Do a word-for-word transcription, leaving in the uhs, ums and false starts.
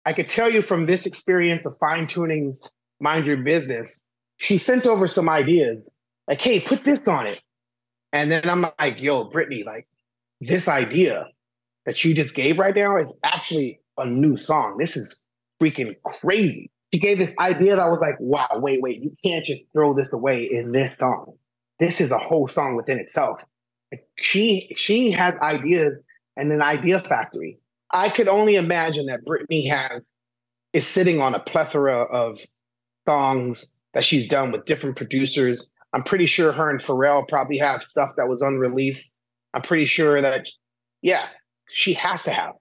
I could tell you from this experience of fine tuning Mind Your Business, she sent over some ideas like, hey, put this on it. And then I'm like, yo, Brittany, like this idea that you just gave right now is actually a new song. This is freaking crazy. She gave this idea that I was like, wow, wait, wait, you can't just throw this away in this song. This is a whole song within itself. She she has ideas and an idea factory. I could only imagine that Britney has is sitting on a plethora of songs that she's done with different producers. I'm pretty sure her and Pharrell probably have stuff that was unreleased. I'm pretty sure that, yeah, she has to have.